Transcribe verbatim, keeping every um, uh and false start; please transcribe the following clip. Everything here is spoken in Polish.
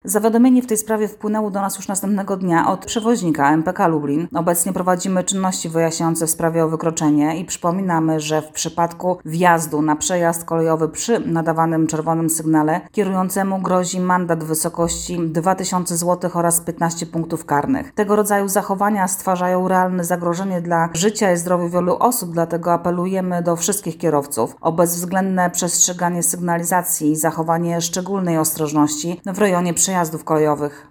Zawiadomienie w tej sprawie wpłynęło do nas już następnego dnia od przewoźnika M P K Lublin. Obecnie prowadzimy czynności wyjaśniające w sprawie o wykroczenie i przypominamy, że w przypadku wjazdu na przejazd kolejowy przy nadawanym czerwonym sygnale kierującemu grozi mandat w wysokości dwa tysiące złotych oraz piętnaście punktów karnych. Tego rodzaju zachowania stwarzają realne zagrożenie dla życia i zdrowia wielu osób, dlatego apelujemy do wszystkich kierowców o bezwzględne przestrzeganie sygnalizacji i zachowanie szczególnej ostrożności w rejonie przejazdów kolejowych.